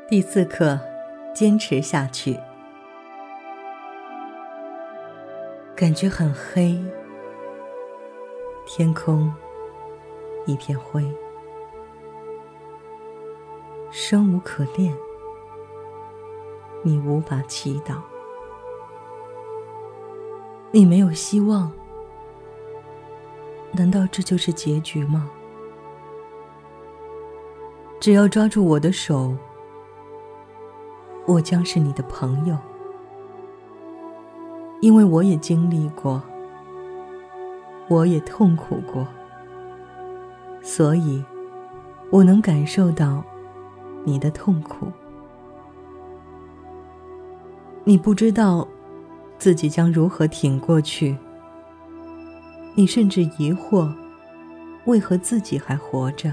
第4课，坚持下去。感觉很黑，天空一片灰，生无可恋，你无法祈祷，你没有希望，难道这就是结局吗？只要抓住我的手，我将是你的朋友，因为我也经历过，我也痛苦过，所以我能感受到你的痛苦。你不知道自己将如何挺过去，你甚至疑惑为何自己还活着。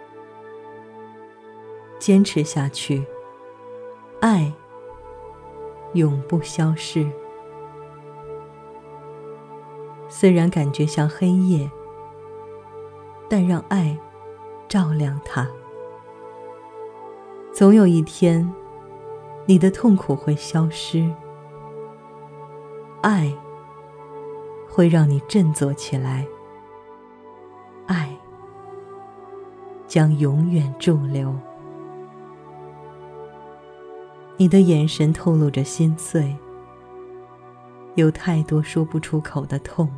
坚持下去，爱永不消失。虽然感觉像黑夜，但让爱照亮它。总有一天，你的痛苦会消失，爱会让你振作起来，爱将永远驻留。你的眼神透露着心碎，有太多说不出口的痛。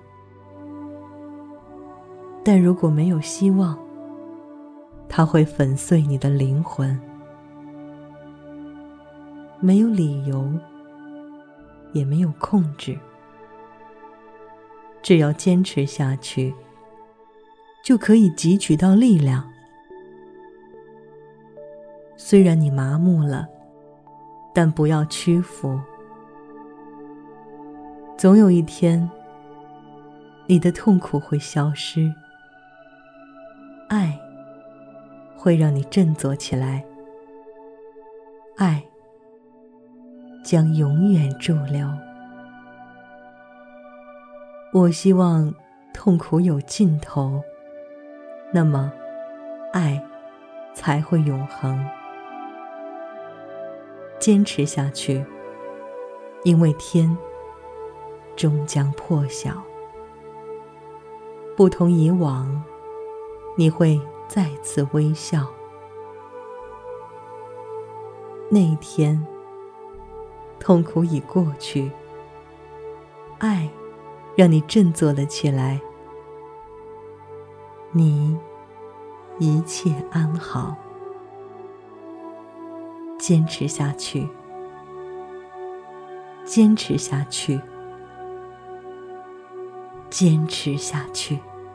但如果没有希望，它会粉碎你的灵魂。没有理由，也没有控制，只要坚持下去，就可以汲取到力量。虽然你麻木了，但不要屈服。总有一天，你的痛苦会消失，爱会让你振作起来，爱将永远驻留。我希望痛苦有尽头，那么爱才会永恒。坚持下去，因为天终将破晓。不同以往，你会再次微笑。那一天，痛苦已过去，爱让你振作了起来，你一切安好。坚持下去，坚持下去，坚持下去。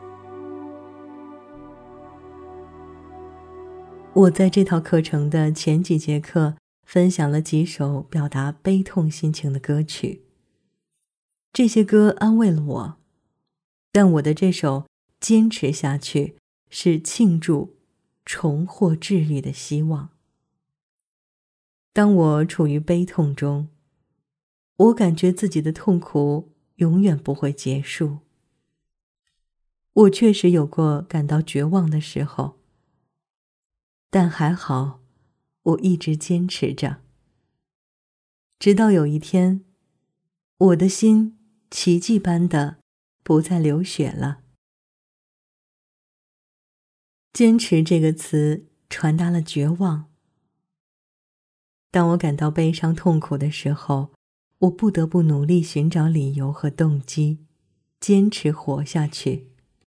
我在这套课程的前几节课分享了几首表达悲痛心情的歌曲，这些歌安慰了我，但我的这首坚持下去是庆祝重获治愈的希望。当我处于悲痛中，我感觉自己的痛苦永远不会结束。我确实有过感到绝望的时候，但还好，我一直坚持着。直到有一天，我的心奇迹般的不再流血了。坚持这个词传达了绝望。当我感到悲伤痛苦的时候，我不得不努力寻找理由和动机，坚持活下去。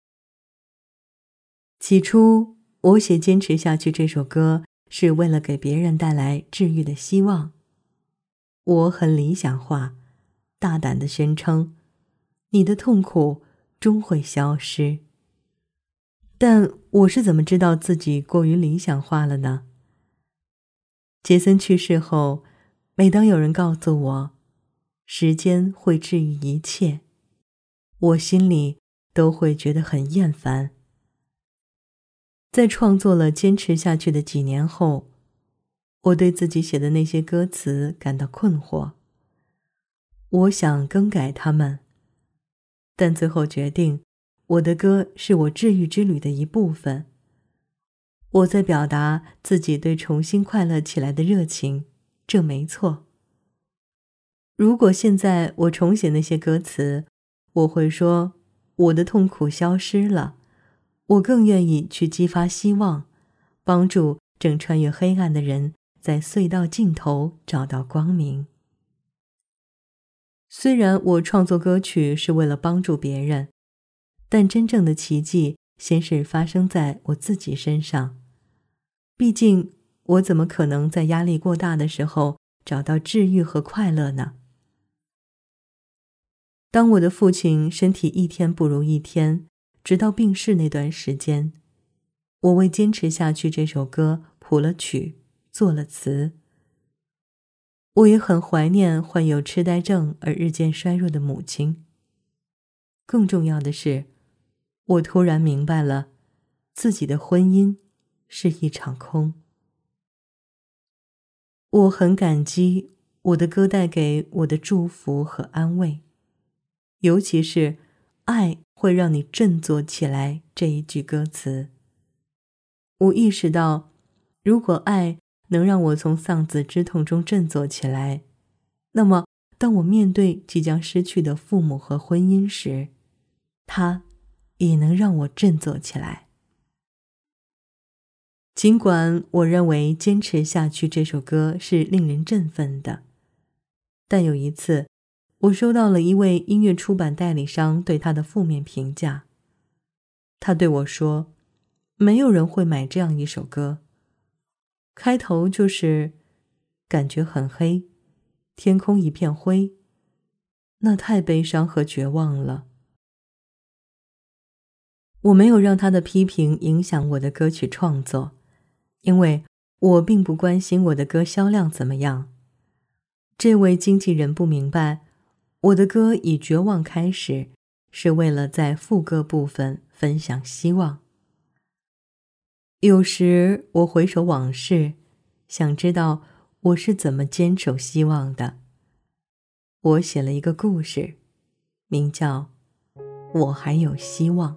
起初，我写《坚持下去》这首歌是为了给别人带来治愈的希望。我很理想化，大胆地宣称，你的痛苦终会消失。但我是怎么知道自己过于理想化了呢？杰森去世后，每当有人告诉我，时间会治愈一切，我心里都会觉得很厌烦。在创作了《坚持下去》的几年后，我对自己写的那些歌词感到困惑。我想更改它们，但最后决定，我的歌是我治愈之旅的一部分。 我在表达自己对重新快乐起来的热情，这没错。如果现在我重写那些歌词，我会说，我的痛苦消失了，我更愿意去激发希望，帮助正穿越黑暗的人在隧道尽头找到光明。虽然我创作歌曲是为了帮助别人，但真正的奇迹先是发生在我自己身上。毕竟，我怎么可能在压力过大的时候找到治愈和快乐呢？当我的父亲身体一天不如一天，直到病逝那段时间，我为坚持下去这首歌谱了曲，做了词。我也很怀念患有痴呆症而日渐衰弱的母亲。更重要的是，我突然明白了，自己的婚姻是一场空。我很感激我的歌带给我的祝福和安慰，尤其是爱会让你振作起来这一句歌词。我意识到，如果爱能让我从丧子之痛中振作起来，那么当我面对即将失去的父母和婚姻时，它也能让我振作起来。尽管我认为坚持下去这首歌是令人振奋的，但有一次我收到了一位音乐出版代理商对他的负面评价。他对我说，没有人会买这样一首歌，开头就是感觉很黑，天空一片灰，那太悲伤和绝望了。我没有让他的批评影响我的歌曲创作，因为我并不关心我的歌销量怎么样。这位经纪人不明白，我的歌以绝望开始，是为了在副歌部分分享希望。有时我回首往事，想知道我是怎么坚守希望的。我写了一个故事，名叫《我还有希望》。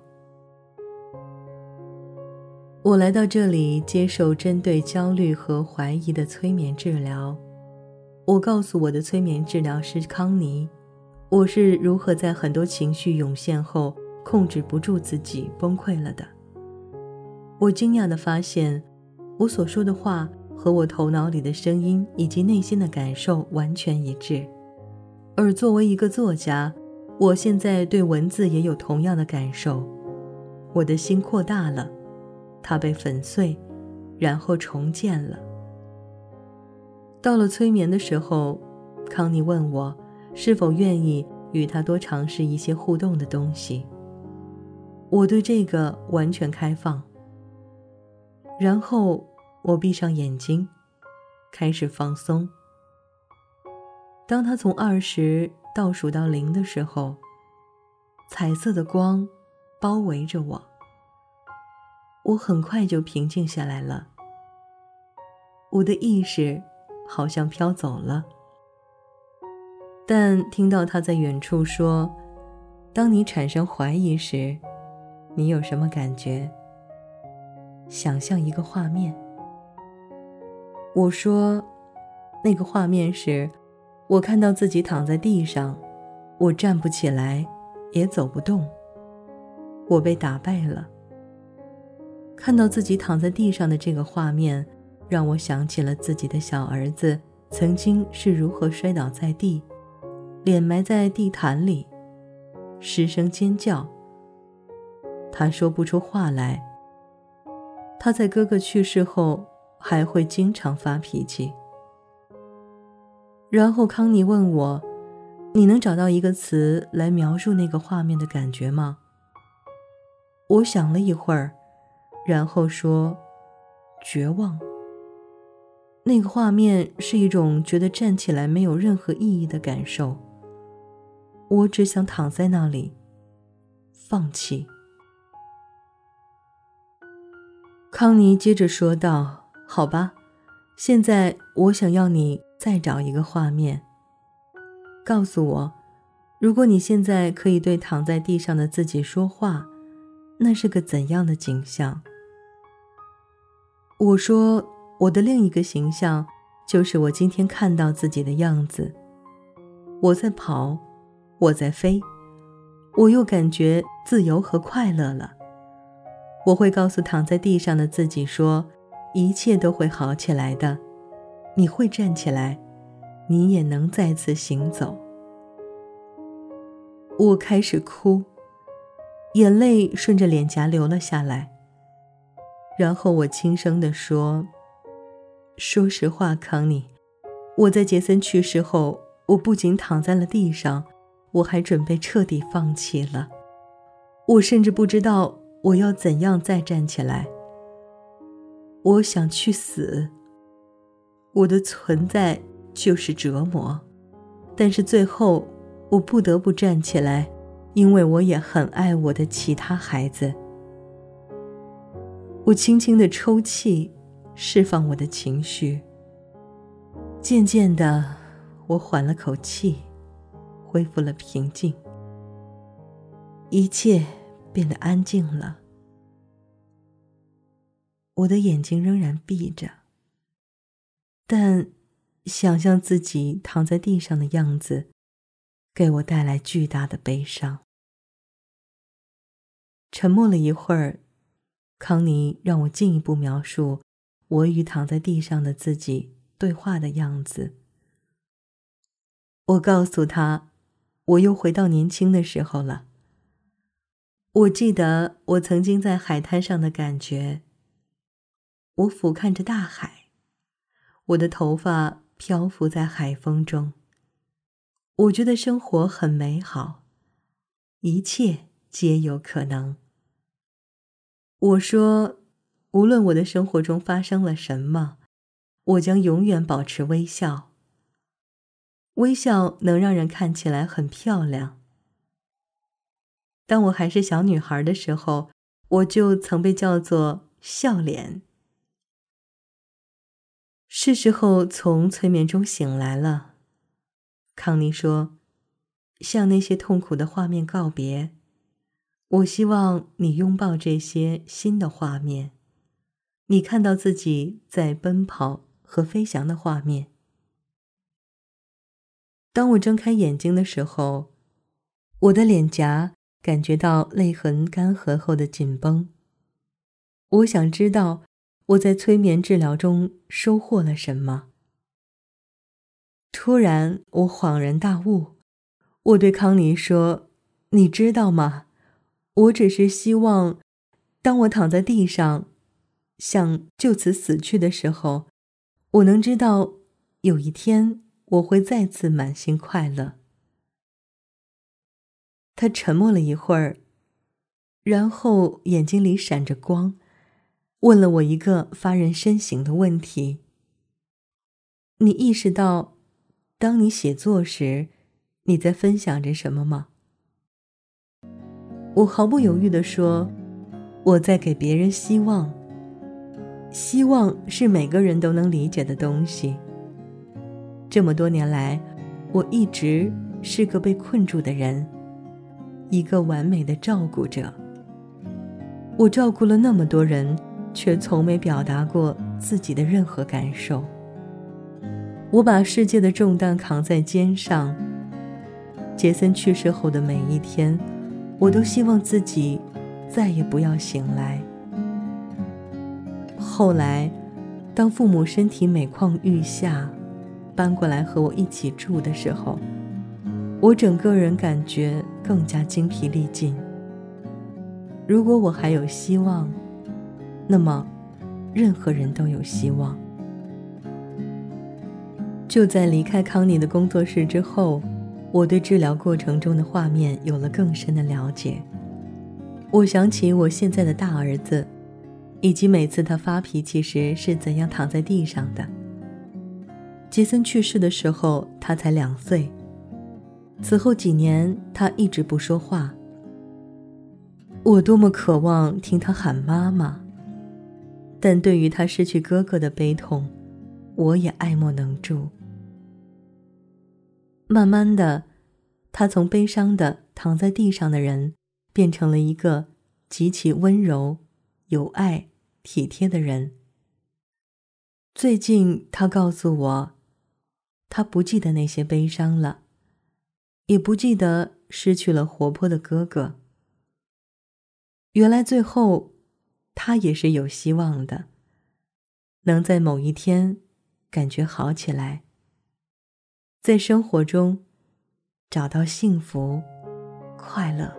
我来到这里接受针对焦虑和怀疑的催眠治疗。我告诉我的催眠治疗师康妮，我是如何在很多情绪涌现后控制不住自己崩溃了的。我惊讶地发现，我所说的话和我头脑里的声音以及内心的感受完全一致。而作为一个作家，我现在对文字也有同样的感受。我的心扩大了，它被粉碎，然后重建了。到了催眠的时候，康妮问我是否愿意与他多尝试一些互动的东西。我对这个完全开放。然后我闭上眼睛，开始放松。当他从20倒数到0的时候，彩色的光包围着我，我很快就平静下来了。我的意识好像飘走了。但听到他在远处说，当你产生怀疑时，你有什么感觉？想象一个画面。我说，那个画面是，我看到自己躺在地上，我站不起来，也走不动，我被打败了。看到自己躺在地上的这个画面，让我想起了自己的小儿子曾经是如何摔倒在地，脸埋在地毯里，失声尖叫。他说不出话来。他在哥哥去世后还会经常发脾气。然后康妮问我，你能找到一个词来描述那个画面的感觉吗？我想了一会儿，然后说，绝望。那个画面是一种觉得站起来没有任何意义的感受。我只想躺在那里，放弃。康妮接着说道，好吧，现在我想要你再找一个画面，告诉我，如果你现在可以对躺在地上的自己说话，那是个怎样的景象？ 我说，我的另一个形象就是我今天看到自己的样子。我在跑，我在飞，我又感觉自由和快乐了。我会告诉躺在地上的自己说，一切都会好起来的，你会站起来，你也能再次行走。我开始哭，眼泪顺着脸颊流了下来。然后我轻声地说，说实话，康妮，我在杰森去世后，我不仅躺在了地上，我还准备彻底放弃了。我甚至不知道我要怎样再站起来。我想去死。我的存在就是折磨，但是最后我不得不站起来，因为我也很爱我的其他孩子。我轻轻地抽泣，释放我的情绪。渐渐的，我缓了口气，恢复了平静。一切变得安静了。我的眼睛仍然闭着，但想象自己躺在地上的样子，给我带来巨大的悲伤。沉默了一会儿，康妮让我进一步描述我与躺在地上的自己对话的样子。我告诉他，我又回到年轻的时候了。我记得我曾经在海滩上的感觉。我俯瞰着大海，我的头发漂浮在海风中。我觉得生活很美好，一切皆有可能。我说，无论我的生活中发生了什么，我将永远保持微笑。微笑能让人看起来很漂亮。当我还是小女孩的时候，我就曾被叫做笑脸。是时候从催眠中醒来了，康妮说，向那些痛苦的画面告别。我希望你拥抱这些新的画面，你看到自己在奔跑和飞翔的画面。当我睁开眼睛的时候，我的脸颊感觉到泪痕干涸后的紧绷。我想知道我在催眠治疗中收获了什么。突然，我恍然大悟，我对康妮说，你知道吗？我只是希望，当我躺在地上，想就此死去的时候，我能知道，有一天我会再次满心快乐。他沉默了一会儿，然后眼睛里闪着光，问了我一个发人深省的问题。你意识到，当你写作时，你在分享着什么吗？我毫不犹豫地说，我在给别人希望。希望是每个人都能理解的东西。这么多年来，我一直是个被困住的人，一个完美的照顾者。我照顾了那么多人，却从没表达过自己的任何感受。我把世界的重担扛在肩上。杰森去世后的每一天，我都希望自己再也不要醒来。后来，当父母身体每况愈下，搬过来和我一起住的时候，我整个人感觉更加精疲力尽。如果我还有希望，那么任何人都有希望。就在离开康妮的工作室之后，我对治疗过程中的画面有了更深的了解。我想起我现在的大儿子，以及每次他发脾气时是怎样躺在地上的。杰森去世的时候，他才2岁。此后几年，他一直不说话。我多么渴望听他喊妈妈，但对于他失去哥哥的悲痛，我也爱莫能助。慢慢的，他从悲伤的躺在地上的人，变成了一个极其温柔、有爱、体贴的人。 最近他告诉我，他不记得那些悲伤了，也不记得失去了活泼的哥哥。原来最后他也是有希望的，能在某一天感觉好起来，在生活中找到幸福、快乐。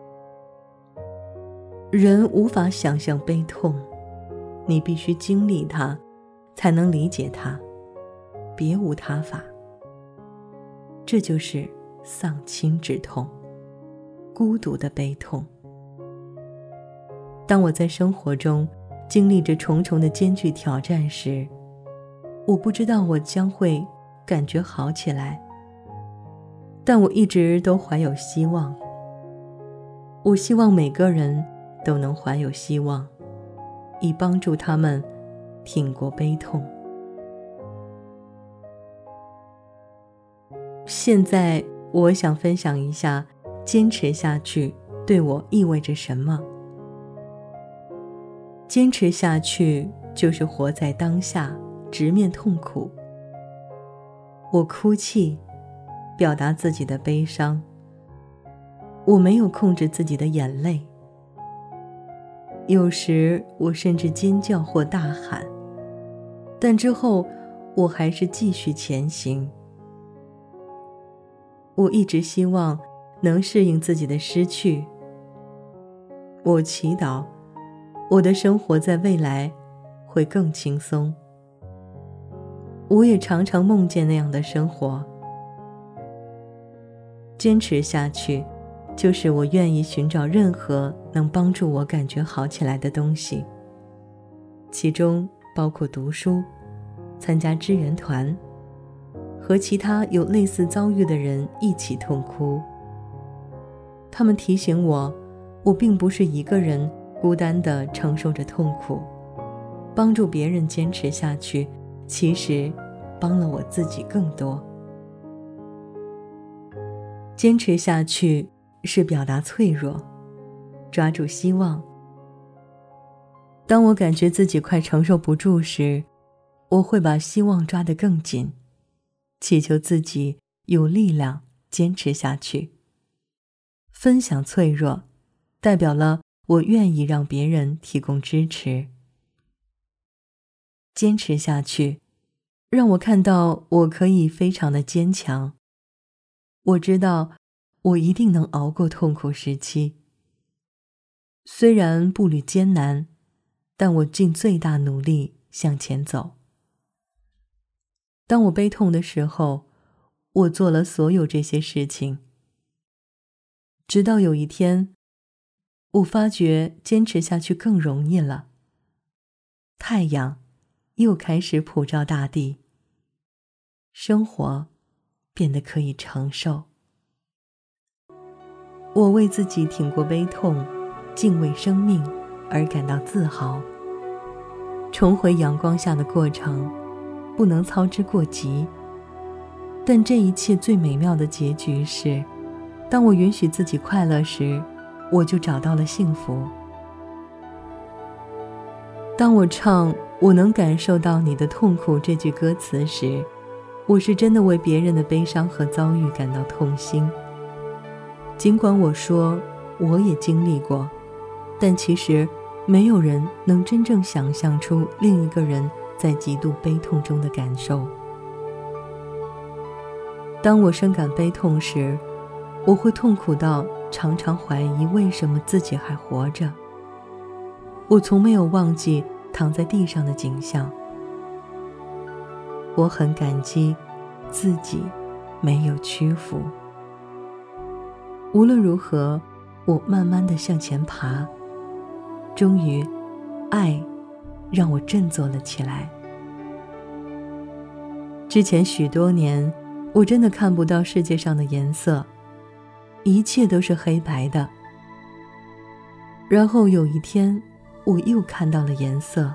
人无法想象悲痛，你必须经历它，才能理解它，别无他法。这就是丧亲之痛，孤独的悲痛。当我在生活中经历着重重的艰巨挑战时，我不知道我将会感觉好起来，但我一直都怀有希望。我希望每个人都能怀有希望，以帮助他们挺过悲痛。现在我想分享一下坚持下去对我意味着什么。坚持下去就是活在当下，直面痛苦。我哭泣，表达自己的悲伤。我没有控制自己的眼泪。有时我甚至尖叫或大喊，但之后我还是继续前行。我一直希望能适应自己的失去。我祈祷我的生活在未来会更轻松。我也常常梦见那样的生活。坚持下去，就是我愿意寻找任何能帮助我感觉好起来的东西，其中包括读书、参加支援团，和其他有类似遭遇的人一起痛哭。他们提醒我，我并不是一个人孤单地承受着痛苦，帮助别人坚持下去，其实帮了我自己更多。坚持下去是表达脆弱，抓住希望。当我感觉自己快承受不住时，我会把希望抓得更紧，祈求自己有力量坚持下去。分享脆弱，代表了我愿意让别人提供支持。坚持下去，让我看到我可以非常的坚强。我知道我一定能熬过痛苦时期。虽然步履艰难，但我尽最大努力向前走。当我悲痛的时候，我做了所有这些事情。直到有一天，我发觉坚持下去更容易了。太阳又开始普照大地，生活变得可以承受。我为自己挺过悲痛，敬畏生命而感到自豪。重回阳光下的过程不能操之过急，但这一切最美妙的结局是，当我允许自己快乐时，我就找到了幸福。当我唱“我能感受到你的痛苦”这句歌词时，我是真的为别人的悲伤和遭遇感到痛心。尽管我说我也经历过，但其实没有人能真正想象出另一个人在极度悲痛中的感受。当我深感悲痛时，我会痛苦到常常怀疑为什么自己还活着。我从没有忘记躺在地上的景象。我很感激自己没有屈服。无论如何，我慢慢地向前爬，终于，爱让我振作了起来。之前许多年，我真的看不到世界上的颜色，一切都是黑白的。然后有一天，我又看到了颜色。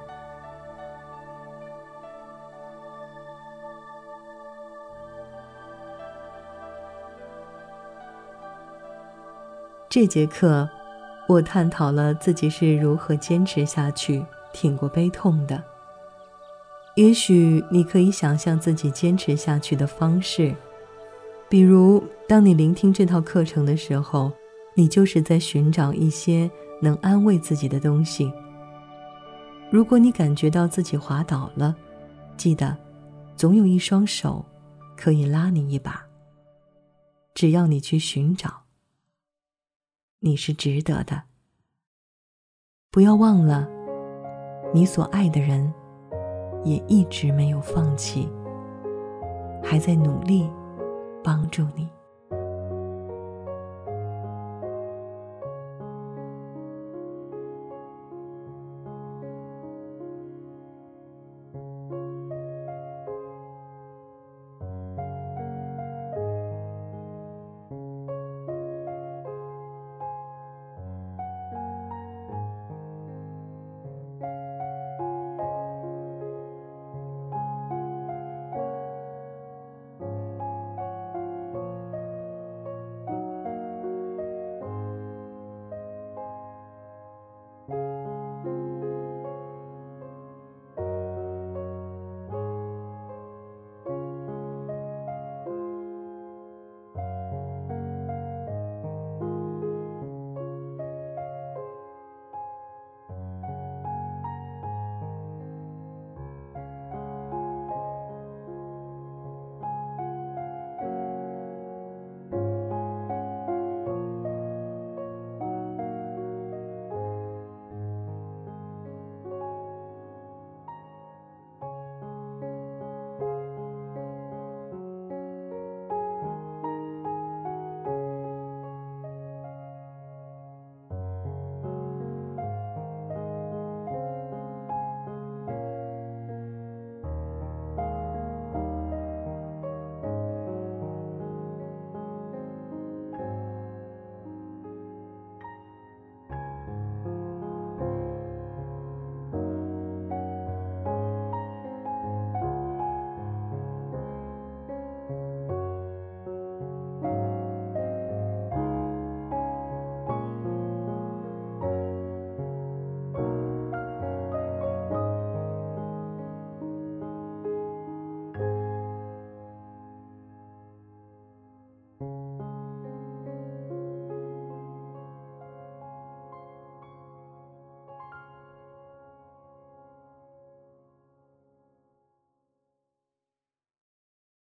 这节课，我探讨了自己是如何坚持下去，挺过悲痛的。 也许你可以想象自己坚持下去的方式，比如当你聆听这套课程的时候，你就是在寻找一些能安慰自己的东西。如果你感觉到自己滑倒了，记得总有一双手可以拉你一把。只要你去寻找，你是值得的。不要忘了，你所爱的人也一直没有放弃，还在努力帮助你。